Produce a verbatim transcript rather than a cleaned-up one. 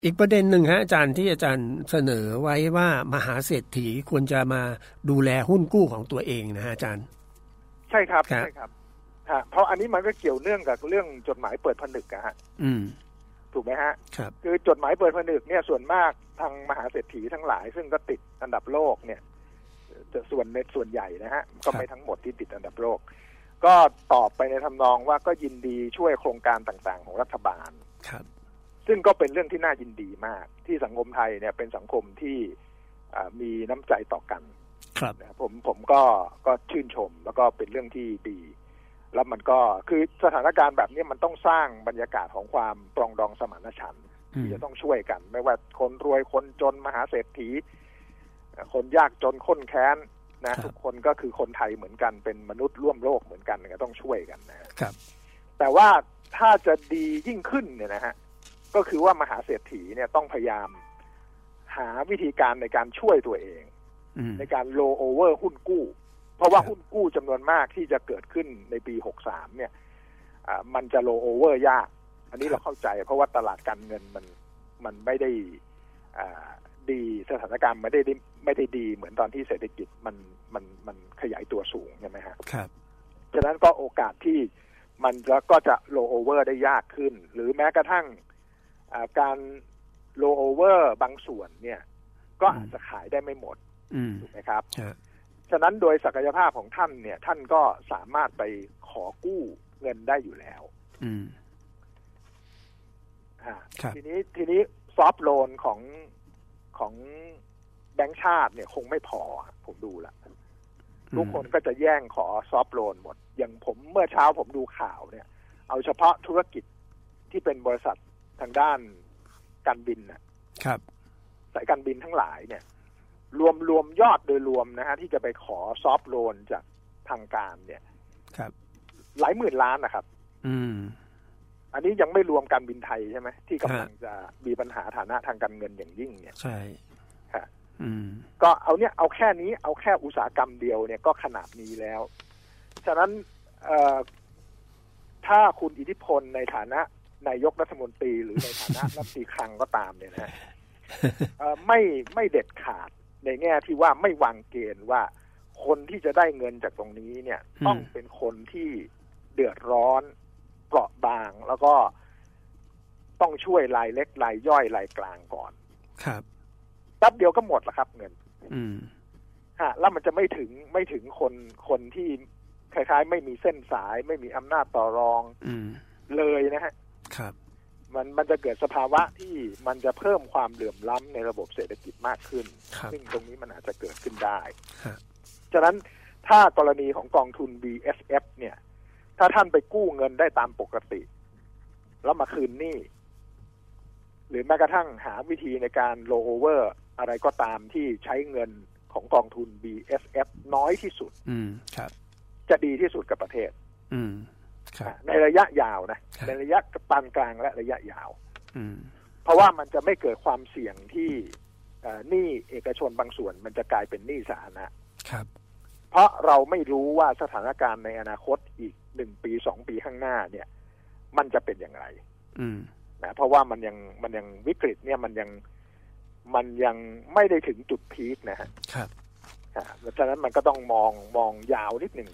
อีกประเด็นหนึ่งฮะอาจารย์ที่อาจารย์เสนอไว้ว่ามหาเศรษฐีควรจะมาดูแลหุ้นกู้ของตัวเองนะฮะอาจารย์ใช่ครับใช่ครับฮะเพราะอันนี้มันก็เกี่ยวเนื่องกับเรื่องจดหมายเปิดผนึกอะฮะอืมถูกไหมฮะครับคือจดหมายเปิดผนึกเนี่ยส่วนมากทางมหาเศรษฐีทั้งหลายซึ่งก็ติดอันดับโลกเนี่ยจะส่วนในส่วนใหญ่นะฮะก็ไม่ทั้งหมดที่ติดอันดับโลกก็ตอบไปในทำนองว่าก็ยินดีช่วยโครงการต่างๆของรัฐบาลครับซึ่งก็เป็นเรื่องที่น่ายินดีมากที่สังคมไทยเนี่ยเป็นสังคมที่มีน้ำใจต่อกันครับผมผมก็ก็ชื่นชมแล้วก็เป็นเรื่องที่ดีแล้วมันก็คือสถานการณ์แบบนี้มันต้องสร้างบรรยากาศของความปรองดองสมานฉันท์ที่จะต้องช่วยกันไม่ว่าคนรวยคนจนมหาเศรษฐีคนยากจนข้นแค้นนะทุกคนก็คือคนไทยเหมือนกันเป็นมนุษย์ร่วมโลกเหมือนกันก็ต้องช่วยกันนะครับแต่ว่าถ้าจะดียิ่งขึ้นเนี่ยนะฮะก็คือว่ามหาเศรษฐีเนี่ยต้องพยายามหาวิธีการในการช่วยตัวเองในการโลโอเวอร์หุ้นกู้เพราะว่าหุ้นกู้จำนวนมากที่จะเกิดขึ้นในปีหกสิบสามเนี่ยมันจะโลโอเวอร์ยากอันนี้เราเข้าใจเพราะว่าตลาดการเงินมันมันไม่ได้ดีสถานการณ์ไม่ได้ไม่ได้ดีเหมือนตอนที่เศรษฐกิจมันมันมันขยายตัวสูงใช่ไหมครับครับฉะนั้นก็โอกาสที่มันจะก็จะโลโอเวอร์ได้ยากขึ้นหรือแม้กระทั่งการโลโอเวอร์บางส่วนเนี่ยก็อาจจะขายได้ไม่หมดถูกไหมครับฉะนั้นโดยศักยภาพของท่านเนี่ยท่านก็สามารถไปขอกู้เงินได้อยู่แล้วทีนี้ทีนี้ซอฟท์โลนของของแบงก์ชาติเนี่ยคงไม่พอผมดูละทุกคนก็จะแย่งขอซอฟท์โลนหมดอย่างผมเมื่อเช้าผมดูข่าวเนี่ยเอาเฉพาะธุรกิจที่เป็นบริษัททางด้านการบินนะครับสายการบินทั้งหลายเนี่ยรวมรวมยอดโดยรวมนะฮะที่จะไปขอซอฟท์โลนจากทางการเนี่ยครับหลายหมื่นล้านนะครับอืมอันนี้ยังไม่รวมการบินไทยใช่ไหมที่กำลังจะมีปัญหาฐานะทางการเงินอย่างยิ่งเนี่ยใช่ค่ะอืมก็เอาเนี่ยเอาแค่นี้เอาแค่อุตสาหกรรมเดียวเนี่ยก็ขนาดนี้แล้วฉะนั้นเอ่อถ้าคุณอิทธิพลในฐานะนายกรัฐมนตรีหรือในฐานะรัฐมนตรีคลังก็ตามเนี่ยนะไม่ไม่เด็ดขาดในแง่ที่ว่าไม่วางเกณฑ์ว่าคนที่จะได้เงินจากตรงนี้เนี่ยต้องเป็นคนที่เดือดร้อนเปราะบางแล้วก็ต้องช่วยรายเล็กรายย่อยรายกลางก่อนครับแป๊บเดียวก็หมดละครับเงินอืมฮะแล้วมันจะไม่ถึงไม่ถึงคนคนที่คล้ายๆไม่มีเส้นสายไม่มีอำนาจต่อรองเลยนะฮะครับมันมันจะเกิดสภาวะที่มันจะเพิ่มความเหลื่อมล้ำในระบบเศรษฐกิจมากขึ้นซึ่งตรงนี้มันอาจจะเกิดขึ้นได้ฉะนั้นถ้ากรณีของกองทุน บี เอส เอฟ เนี่ยถ้าท่านไปกู้เงินได้ตามปกติแล้วมาคืนหนี้หรือแม้กระทั่งหาวิธีในการโลโอเวอร์อะไรก็ตามที่ใช้เงินของกองทุน บี เอส เอฟ น้อยที่สุดอืมครับจะดีที่สุดกับประเทศอืมในระยะยาวนะในระยะปานกลางและระยะยาวมเพราะว่ามันจะไม่เกิดความเสี่ยงที่หนี้เอกชนบางส่วนมันจะกลายเป็นหนี้สาธารณะครับเพราะเราไม่รู้ว่าสถานการณ์ในอนาคตอีกหนึ่งปีสองปีข้างหน้าเนี่ยมันจะเป็นอย่างไรนะเพราะว่ามันยังมันยังวิกฤตเนี่ยมันยังมันยังไม่ได้ถึงจุดพีคนะฮะครับเพราะฉะนั้นมันก็ต้องมองมองยาวนิดหนึ่ง